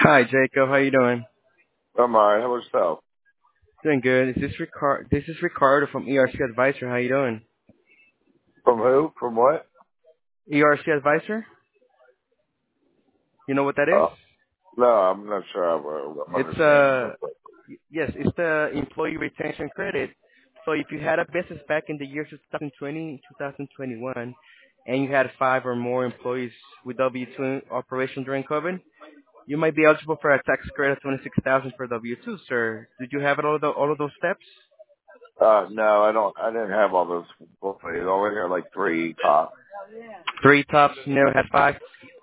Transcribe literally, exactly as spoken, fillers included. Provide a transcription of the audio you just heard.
Hi, Jacob. How you doing? I'm alright. How about yourself? Doing good. Is this Ricard? This is Ricardo from E R C Advisor. How you doing? From who? From what? E R C Advisor? You know what that is? Oh, no, I'm not sure I uh, It's understand. uh yes, it's the employee retention credit. So if you had a business back in the year twenty twenty, twenty twenty-one, and you had five or more employees with W two operation during COVID, you might be eligible for a tax credit of twenty-six thousand for W two, sir. Did you have all of the, all of those steps? Uh, no, I don't. I didn't have all those. I only had like three top. Three tops, never had five.